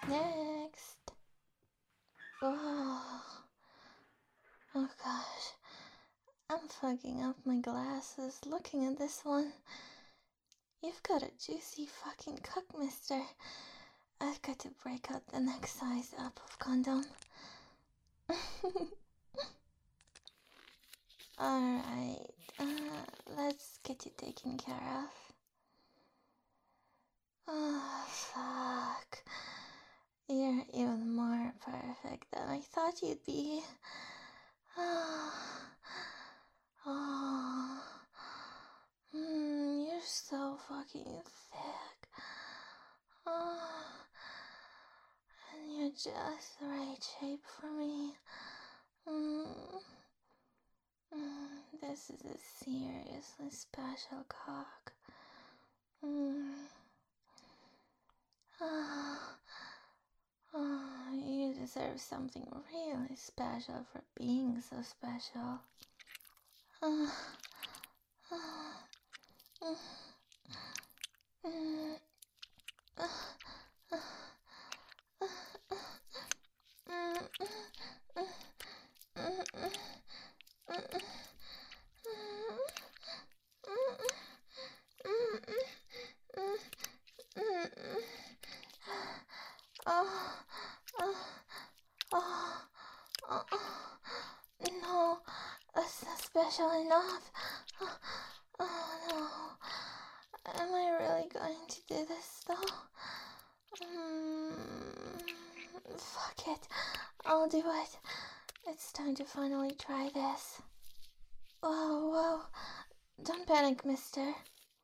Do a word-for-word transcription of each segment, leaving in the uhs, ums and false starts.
Next. Oh, oh gosh. I'm fucking up my glasses looking at this one. You've got a juicy fucking cock, mister. I've got to break out the next size up of condom. Alright, uh, let's get you taken care of. Oh, fuck. You're even more perfect than I thought you'd be. Oh, oh. Mm, you're so fucking thick. Oh, and you're just the right shape for me. Mm, mm, this is a seriously special cock. Mm. Oh, oh, you deserve something really special for being so special. Oh, oh, mm, mm, uh, uh, uh, mm, mm, mm, mm, mm, Oh, oh, oh, oh, no, that's not special enough. Oh, oh no, am I really going to do this though? Mm, fuck it, I'll do it. It's time to finally try this. Whoa, whoa, don't panic, mister.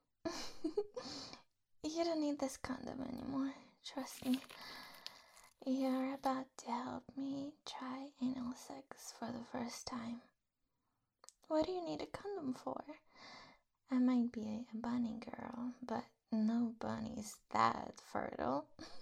You don't need this condom anymore, trust me. You're about to help me try anal sex for the first time. What do you need a condom for? I might be a bunny girl, but no bunny's that fertile.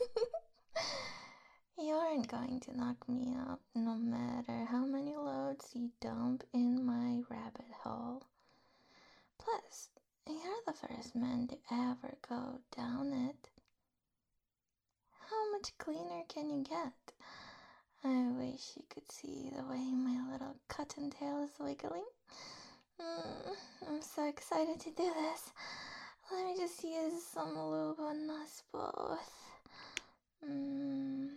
You aren't going to knock me up no matter how many loads you dump in my rabbit hole. Plus, you're the first man to ever go down it. How much cleaner can you get? I wish you could see the way my little cottontail is wiggling. Mm, I'm so excited to do this. Let me just use some lube on us both. Mm.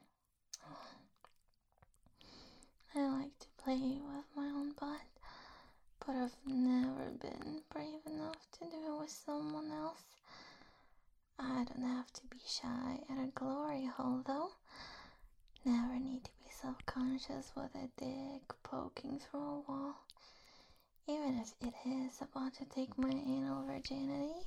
I like to play with my own butt, but I've never been brave enough to do it with someone else. I don't have to be shy at a glory hole though. Never need to be self-conscious with a dick poking through a wall, even if it is about to take my anal virginity.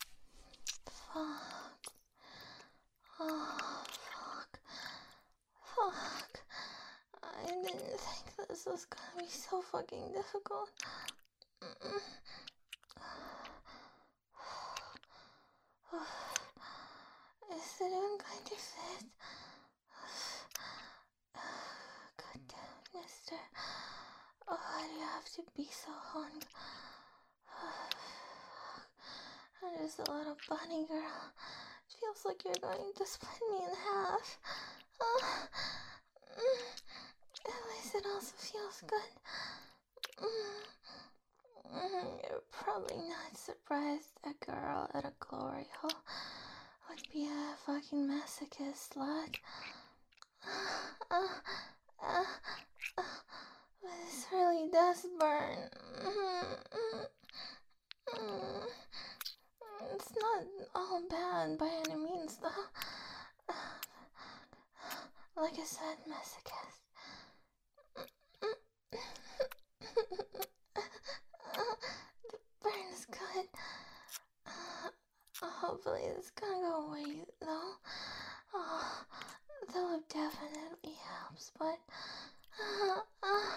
Fuck. Oh, fuck. Fuck. I didn't think this was gonna be so fucking difficult. Is it even going to fit? God damn, mister. Oh, why do you have to be so hung? I'm just a little bunny girl. It feels like you're going to split me in half. Uh, at least it also feels good. You're probably not surprised a girl at a glory hole would be a fucking masochist slut. Uh, uh, uh, but this really does burn. It's not all bad by any means, though. Like I said, masochist. The burn is good. Uh, hopefully it's gonna go away, though. Oh, the lip definitely helps, but uh, uh,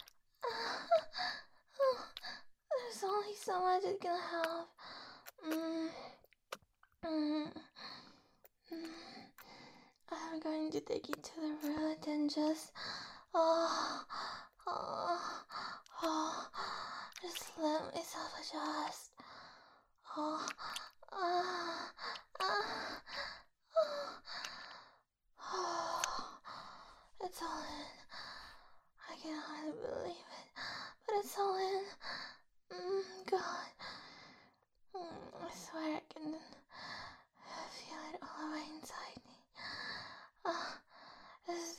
uh, there's only so much it can help. Mm, mm, mm. I'm going to take you to the root and just oh, oh, oh, just let myself adjust. Oh, ah, ah, oh,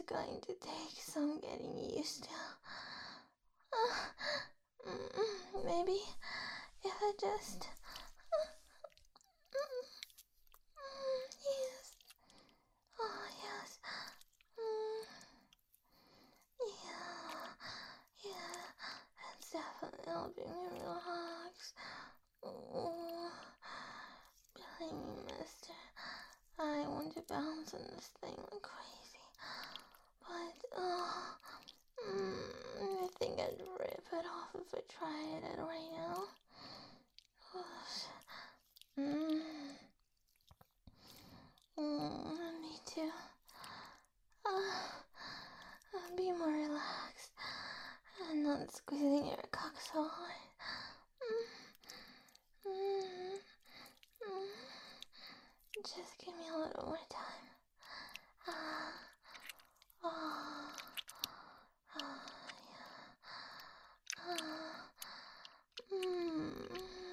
going to take some getting used to. Uh, mm, maybe if I just... Mm, yes. Oh, yes. Mm, yeah. Yeah. It's definitely helping me relax. Oh, believe me, mister. I want to bounce on this thing like crazy. But, oh, mm, I think I'd rip it off if I tried it right now. Oh, mm, mm, me too. Uh, be more relaxed and not squeezing your cock so hard. Mm, mm, mm. Just give me a little more time. Ah, uh, oh, oh, yeah. Ah, mm,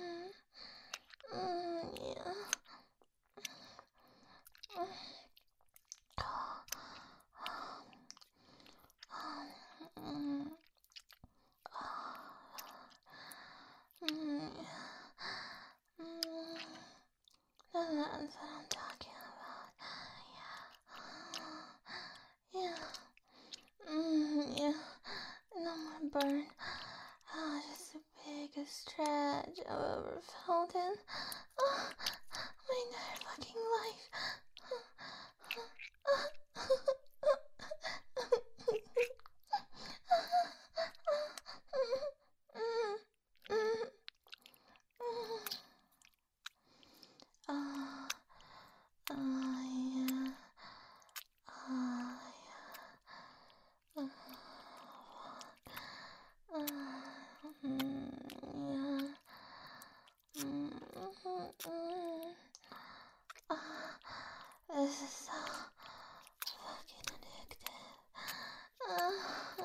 mm, yeah. Mm, oh, oh, mm, oh, mm, mm. That's what I'm talking about. Yeah. Yeah. Mm, yeah. No more burn. Oh, just the biggest stretch I've ever felt in. Oh, my entire fucking life. Oh, oh, yeah. Oh, yeah. Oh, mm, yeah. Mm, mm, mm. Oh, this is so fucking addictive. Uh,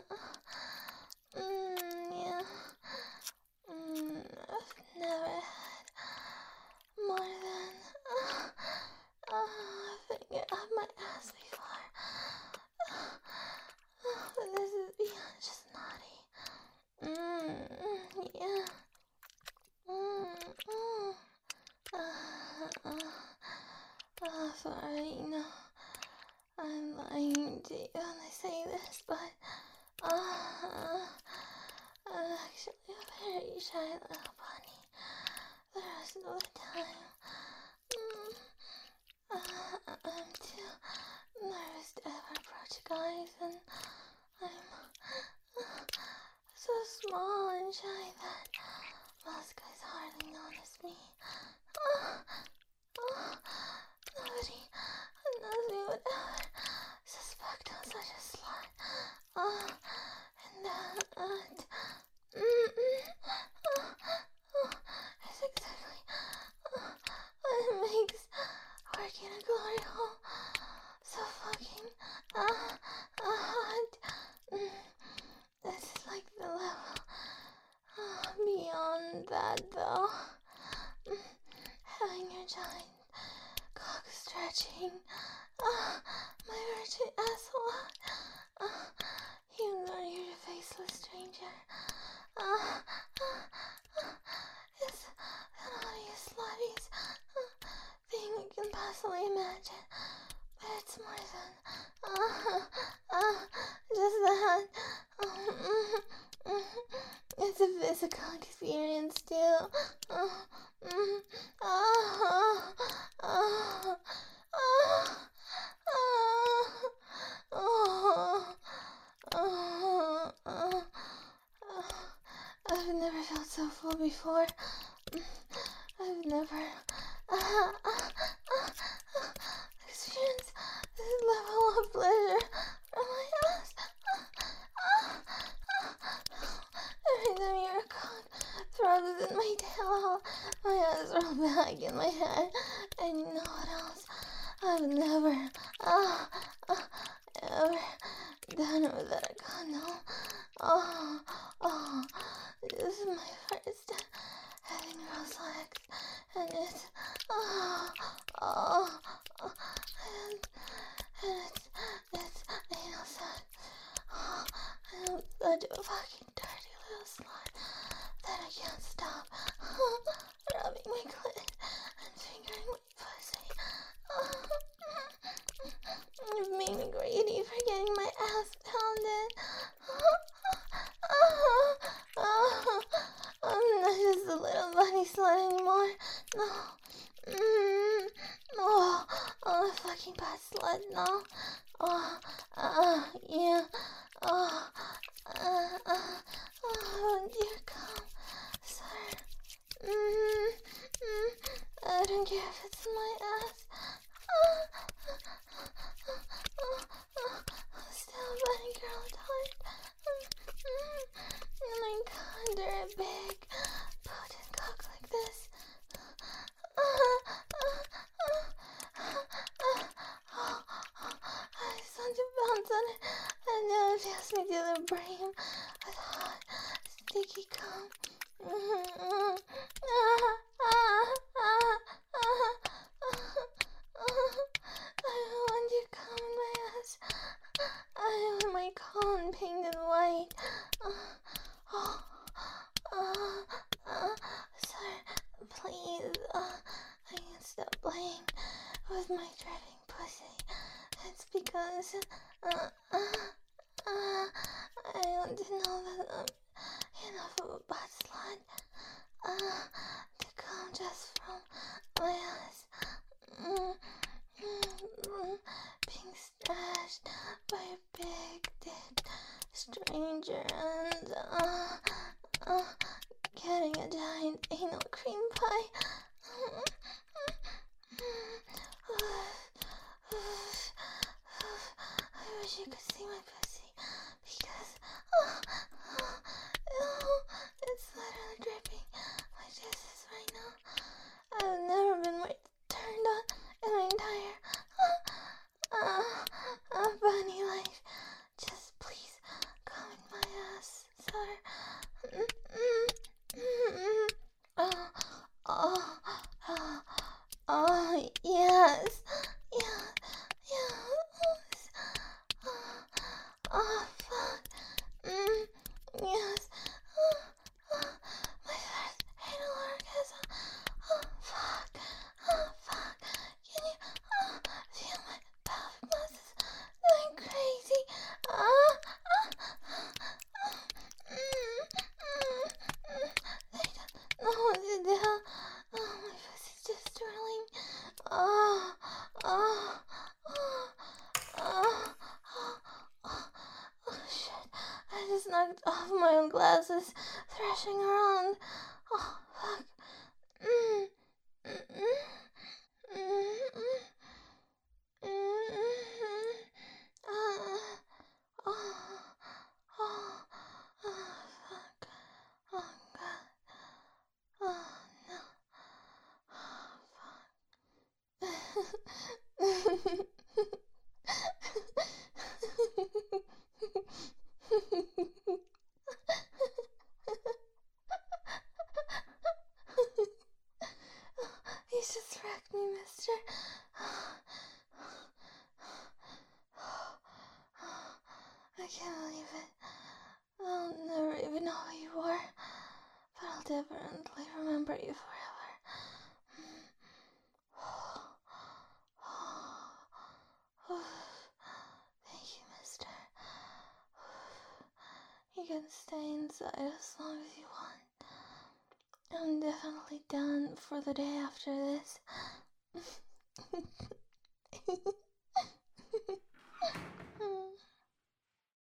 mm, yeah. Mm, I've never had more than uh, uh, a finger up my ass before. Uh, uh, this is beyond just naughty. Mm, yeah. Mm, mm. Uh, uh, uh, sorry, no. I'm lying to you when I say this, but uh, I'm actually a very shy little bunny the rest of the time. Mm, uh, I'm too nervous to ever approach guys, and I'm uh, so small and shy that most guys hardly notice me. Uh, uh, nobody knows me would ever suspect I'm such a slut. Uh, and uh, uh, mm, mm, uh, uh, it's exactly uh, what it makes working a glory hole so fucking uh, uh, hot. Mm, this is like the level uh, beyond that, though. Mm, having your giant cock stretching uh, my virgin asshole out. Uh, even though you're a faceless stranger. Uh, uh, uh, it's the naughtiest, sluttiest uh, thing you can possibly imagine. But it's more than uh, uh, just that. Um, mm, mm, it's a physical experience too. Uh, mm, uh, uh, uh, uh, Oh, oh, oh, oh, I've never felt so full before. I've never uh, uh, uh, experienced this level of pleasure from my ass. Every time your cock throbs in my tail, my eyes roll back in my head, and you know what else? I've never, uh, uh, ever done it without a condom. Oh, oh, this is my first You've made me greedy for getting my ass pounded. I'm not just a little bunny slut anymore. No. Mm, no. I'm a fucking bad slut now. Oh, uh, yeah. Oh, uh, uh, oh, dear God. Sorry. Mm, mm, I don't care if it's my ass. Still a bunny girl at heart. Oh my God, they're a big, potent cock like this. I just want to bounce on it, and now it feels me to the brain with hot, sticky cum. I want you to come in my ass. I want my cone painted white. Uh, oh, uh, uh, sir, please, uh, I can't stop playing with my dripping pussy. It's because, uh, uh, uh, I want to know that I'm enough of a butt slut, uh, to come just from my ass. Mm, mm, mm, being stashed by a big dick stranger and, uh, uh, getting a giant anal cream pie. I wish you could see my pussy because oh, oh, oh, it's literally dripping my juices right now. I've never been more turned on in my entire uh, uh, bunny life. Just please come in my ass, sir. Mm, mm, mm, mm. Oh, oh, oh, oh, yes, yeah, yes. Oh, oh, fuck. Mm, yes. Oh, oh, my first anal orgasm. Oh, fuck. Oh, fuck. Can you oh, feel my pelvic muscles going crazy? Oh, oh, oh, mm, mm, mm. I don't know what to do. Oh, my pussy's just drooling. Oh, oh, oh, oh, oh, oh, oh, shit. I just knocked off my own glasses, thrashing around. Oh, fuck. Mm, mm, mm, mm, mm, mm, uh, oh, oh, oh, fuck. Oh, God. Oh, no. Oh, fuck. You just wrecked me, mister. I can't believe it. I'll never even know who you are, but I'll definitely remember you forever. Thank you, mister. You can stay inside as long as you want. I'm definitely done for the day after this.